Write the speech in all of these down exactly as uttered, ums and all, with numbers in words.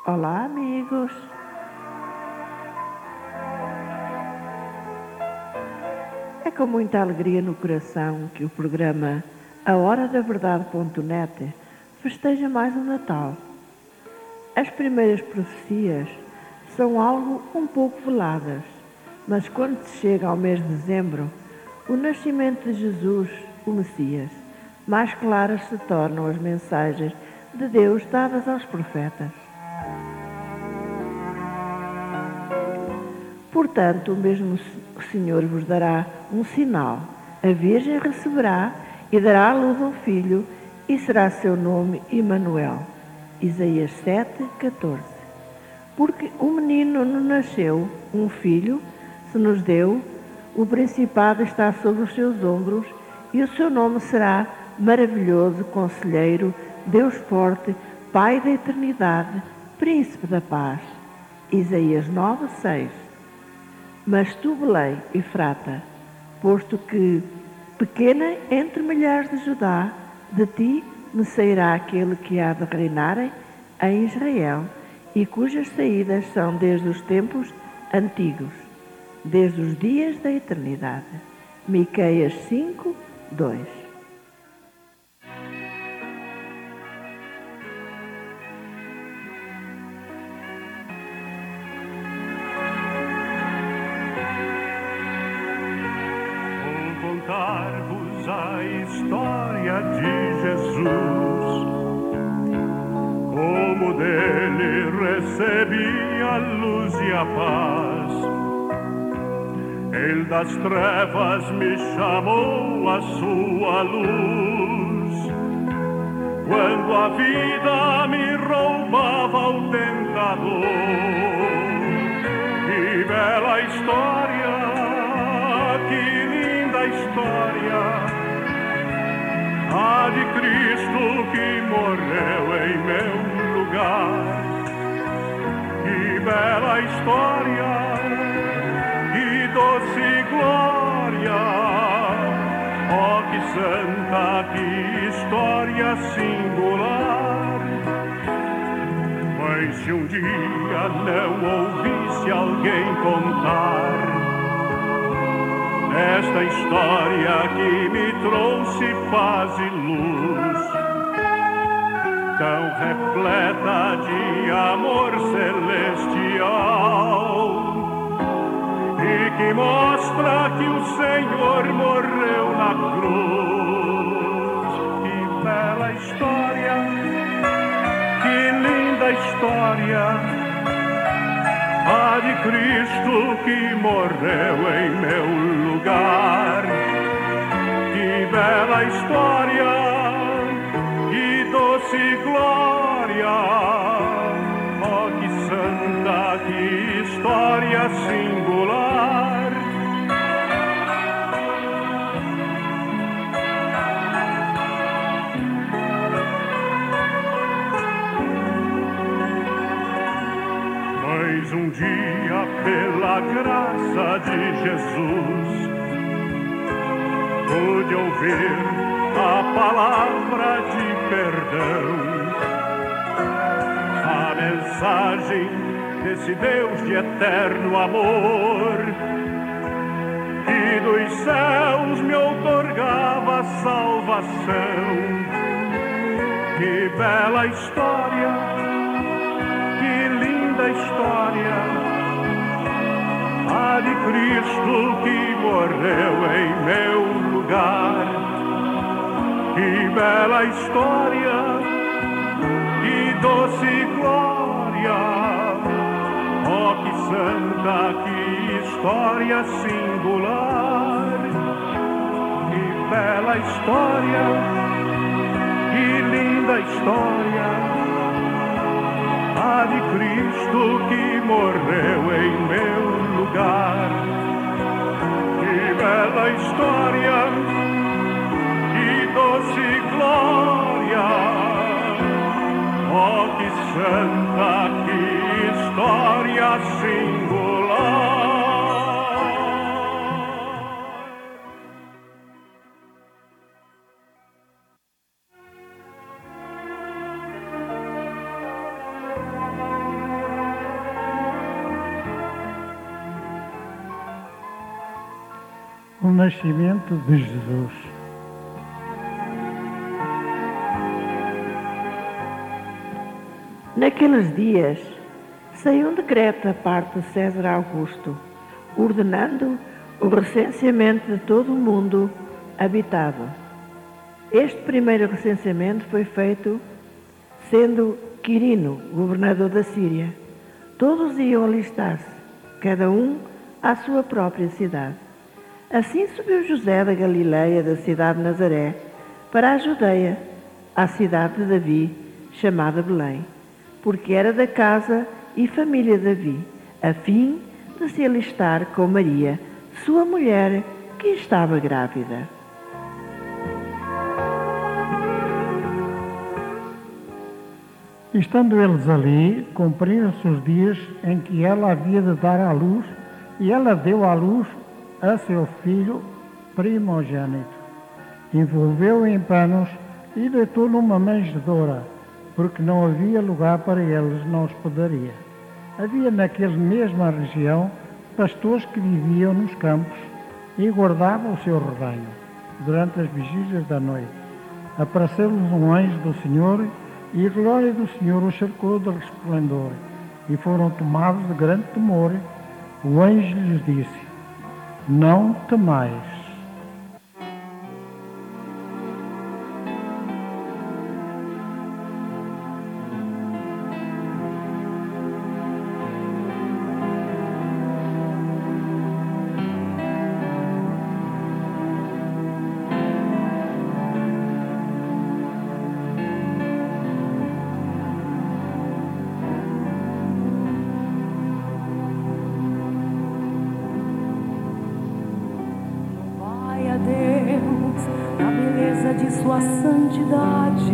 Olá, amigos! É com muita alegria no coração que o programa A Hora da Verdade ponto net festeja mais um Natal. As primeiras profecias são algo um pouco veladas, mas quando se chega ao mês de dezembro, o nascimento de Jesus, o Messias, mais claras se tornam as mensagens de Deus dadas aos profetas. Portanto, o mesmo Senhor vos dará um sinal. A Virgem receberá e dará à luz um filho, e será seu nome Emanuel. Isaías sete, catorze. Porque um menino nos nasceu, um filho se nos deu, o principado está sobre os seus ombros, e o seu nome será Maravilhoso, Conselheiro, Deus Forte, Pai da Eternidade, Príncipe da Paz. Isaías nove, seis. Mas tu, Belém, Efrata, posto que pequena entre milhares de Judá, de ti me sairá aquele que há de reinar em Israel, e cujas saídas são desde os tempos antigos, desde os dias da eternidade. Miqueias cinco, dois. Contar-vos a história de Jesus, como dele recebi a luz e a paz. Ele das trevas me chamou a sua luz, quando a vida me roubava o tentador. Que bela história, história, a de Cristo que morreu em meu lugar. Que bela história, que doce glória, oh que santa, que história singular. Mas se um dia não ouvisse alguém contar esta história que me trouxe paz e luz, tão repleta de amor celestial, e que mostra que o Senhor morreu na cruz. Que bela história, que linda história, a de Cristo que morreu em meu lugar. Que bela história, que doce glória, oh que santa, que história singular. Mas um dia, pela graça de Jesus, pude ouvir a palavra de perdão, a mensagem desse Deus de eterno amor, que dos céus me outorgava salvação. Que bela história, que linda história, a de Cristo que morreu em meu lugar. Que bela história, que doce glória, oh que santa, que história singular. Que bela história, que linda história, a de Cristo que morreu em meu lugar. Que bela história, que doce glória, oh que santa, que história singular. o nascimento de Jesus. Naqueles dias, saiu um decreto da parte de César Augusto, ordenando o recenseamento de todo o mundo habitado. Este primeiro recenseamento foi feito sendo Quirino, governador da Síria. Todos iam alistar-se, cada um à sua própria cidade. Assim subiu José da Galileia, da cidade de Nazaré, para a Judeia, à cidade de Davi, chamada Belém, porque era da casa e família de Davi, a fim de se alistar com Maria, sua mulher, que estava grávida. Estando eles ali, cumpriram-se os dias em que ela havia de dar à luz, e ela deu à luz a seu filho primogênito. Envolveu-o em panos e deitou numa manjedoura, porque não havia lugar para eles na hospedaria. Havia naquela mesma região pastores que viviam nos campos e guardavam o seu rebanho. Durante as vigílias da noite, apareceu-lhes um anjo do Senhor, e a glória do Senhor os cercou de resplendor, e foram tomados de grande temor. O anjo lhes disse: não temais. Sua santidade,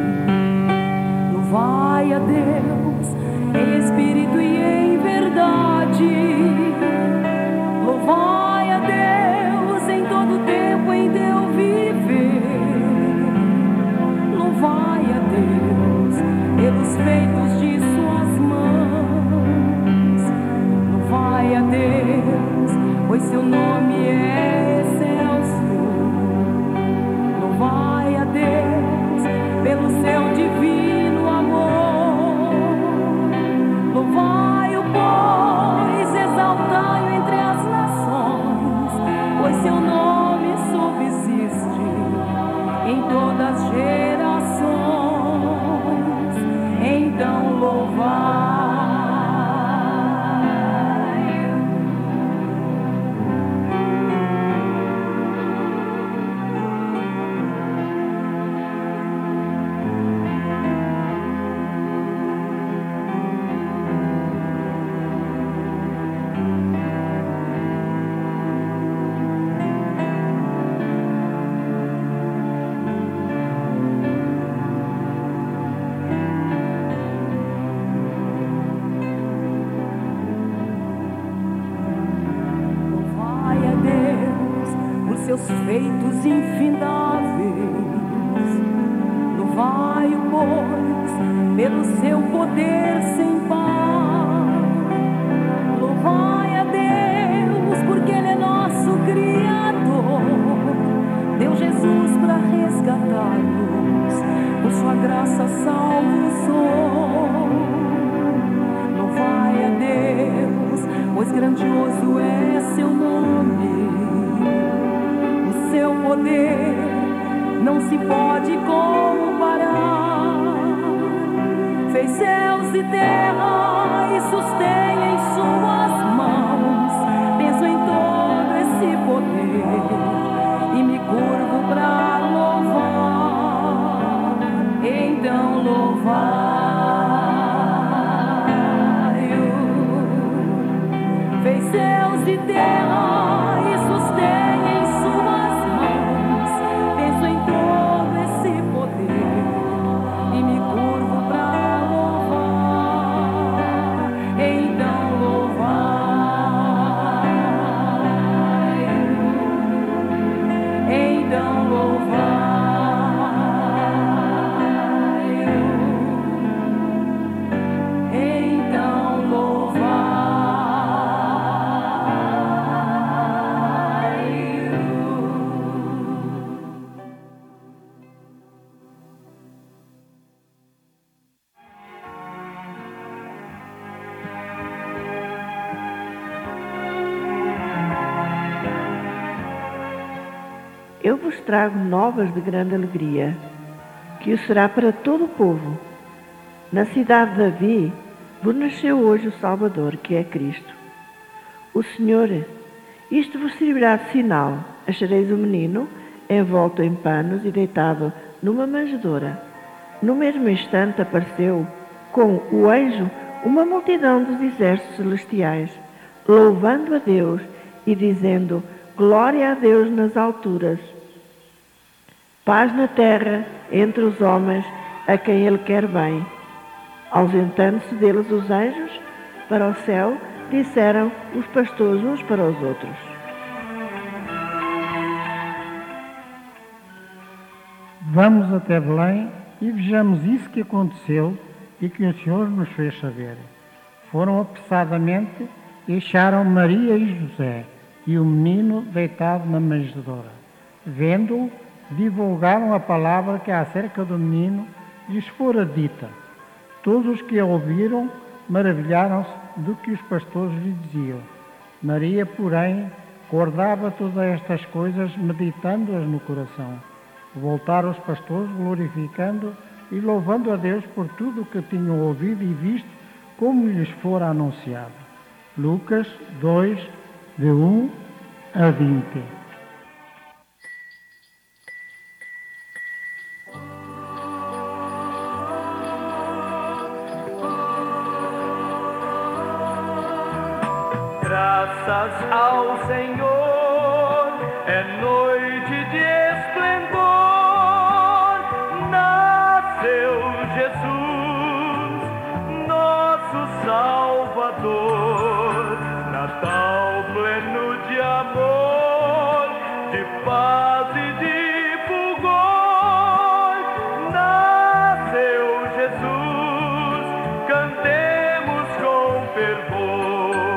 louvai a Deus em espírito e em verdade, louvai a Deus em todo tempo em teu viver, louvai a Deus pelos feitos de suas mãos, louvai a Deus, pois seu nome é excelso. Louvai a Deus pelo seu divino amor. Louvai-o, pois, exaltai-o entre as nações, pois seu nome subsiste em todas as gerações. Então louvai. Seus feitos infindáveis, louvai-o, pois, pelo seu poder sem par. Louvai a Deus, porque Ele é nosso Criador, deu Jesus para resgatar-nos, por sua graça salvo-nos. Louvai a Deus, pois grandioso é seu nome. Seu poder não se pode comparar. Fez céus e terra e sustém em suas mãos. Penso em todo esse poder e me curvo para louvar. Então louvai-o. Fez céus e terra e sustém em eu vos trago novas de grande alegria, que o será para todo o povo. Na cidade de Davi vos nasceu hoje o Salvador, que é Cristo. O Senhor, isto vos servirá de sinal. Achareis o menino envolto em panos e deitado numa manjedoura. No mesmo instante apareceu com o anjo uma multidão dos exércitos celestiais, louvando a Deus e dizendo: glória a Deus nas alturas, paz na terra entre os homens a quem Ele quer bem. Ausentando-se deles os anjos para o céu, disseram os pastores uns para os outros: vamos até Belém e vejamos isso que aconteceu e que o Senhor nos fez saber. Foram apressadamente e acharam Maria e José e o menino deitado na manjedoura. Vendo-o, divulgaram a palavra que acerca do menino lhes fora dita. Todos os que a ouviram maravilharam-se do que os pastores lhe diziam. Maria, porém, guardava todas estas coisas, meditando-as no coração. Voltaram os pastores, glorificando e louvando a Deus por tudo o que tinham ouvido e visto, como lhes fora anunciado. Lucas dois, de um a vinte. Graças ao Senhor, é noite de esplendor, nasceu Jesus, nosso Salvador. Natal pleno de amor, de paz e de fulgor, nasceu Jesus, cantemos com fervor.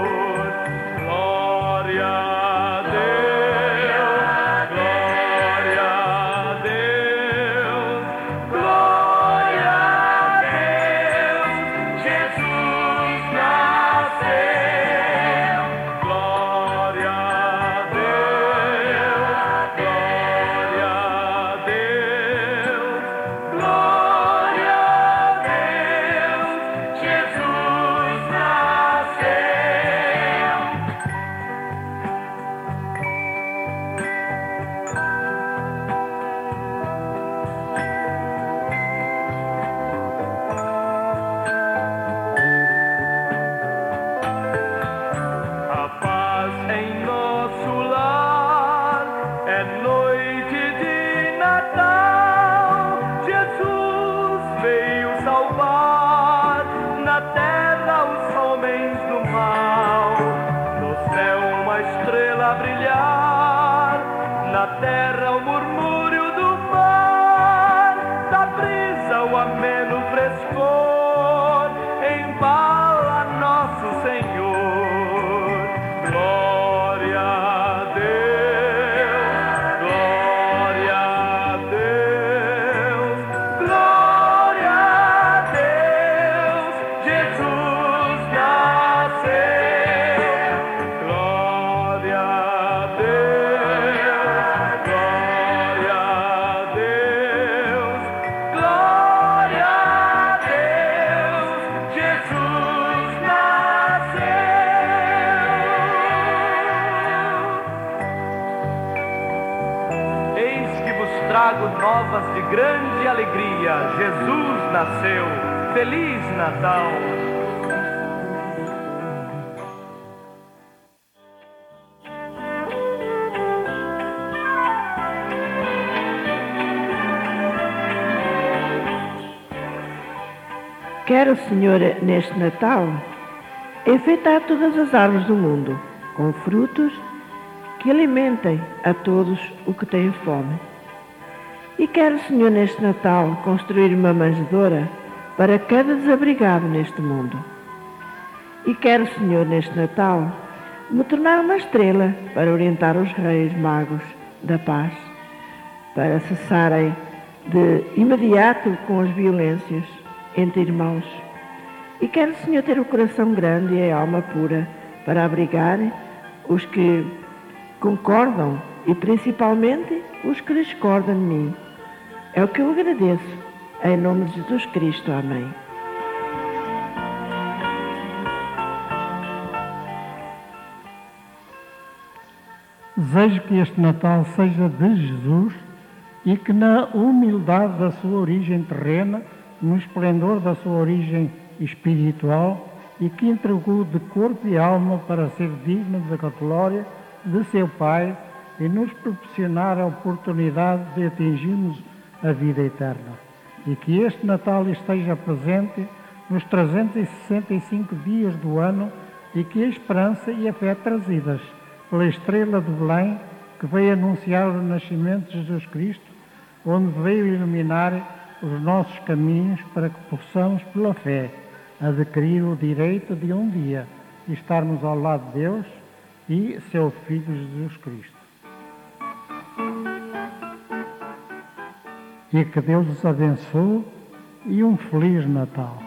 Trago novas de grande alegria. Jesus nasceu. Feliz Natal! Quer o Senhor, neste Natal, enfeitar todas as árvores do mundo com frutos que alimentem a todos o que têm fome. E quer o Senhor, neste Natal, construir uma manjedoura para cada desabrigado neste mundo. E quer o Senhor, neste Natal, me tornar uma estrela para orientar os reis magos da paz, para cessarem de imediato com as violências entre irmãos. E quer o Senhor ter o coração grande e a alma pura para abrigar os que concordam e principalmente os que discordam de mim. É o que eu agradeço. Em nome de Jesus Cristo. Amém. Desejo que este Natal seja de Jesus e que na humildade da sua origem terrena, no esplendor da sua origem espiritual e que entregou de corpo e alma para ser digno da glória de seu Pai e nos proporcionar a oportunidade de atingirmos a vida eterna. E que este Natal esteja presente nos trezentos e sessenta e cinco dias do ano e que a esperança e a fé trazidas pela estrela de Belém, que veio anunciar o nascimento de Jesus Cristo, onde veio iluminar os nossos caminhos para que possamos, pela fé, adquirir o direito de um dia estarmos ao lado de Deus e seu Filho Jesus Cristo. E que Deus os abençoe e um Feliz Natal.